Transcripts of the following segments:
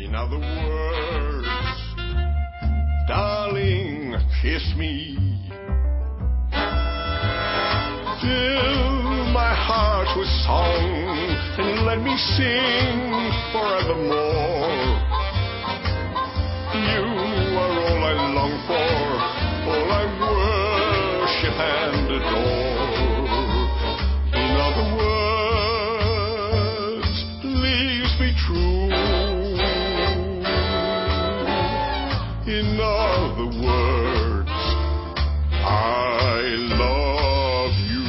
In other words, darling, kiss me. Fill my heart with song and let me sing forevermore. You are all I long for, all I worship and adore. In other words, please be true. In other words, I love you.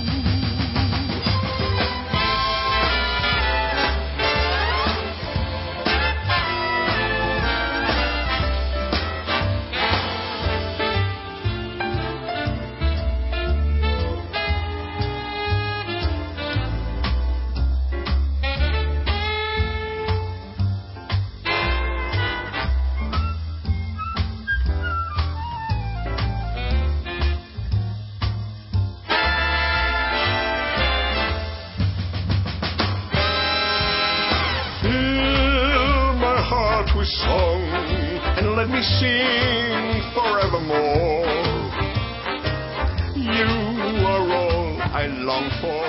With song and let me sing forevermore. You are all I long for.